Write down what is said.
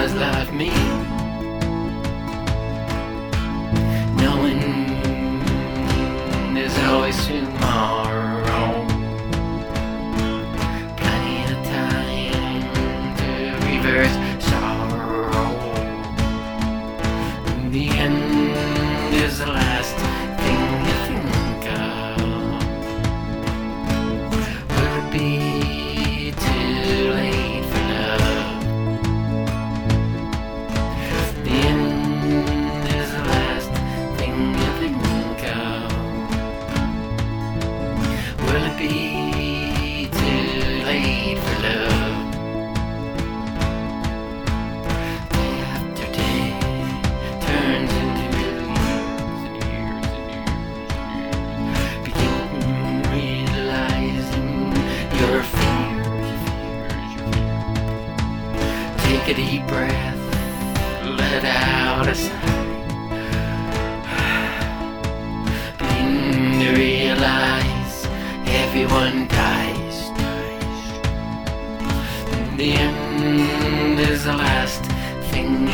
does love me, knowing there's always tomorrow. Plenty of time to reverse sorrow. The end is the last thing you think of. Will it be too late for love? The end is the last thing you think of. Will it be too late for love? Day after day turns into years and years and years. Begin realizing your fears. Take a deep breath, let out a sigh. Begin to realize everyone dies. The end is the last thing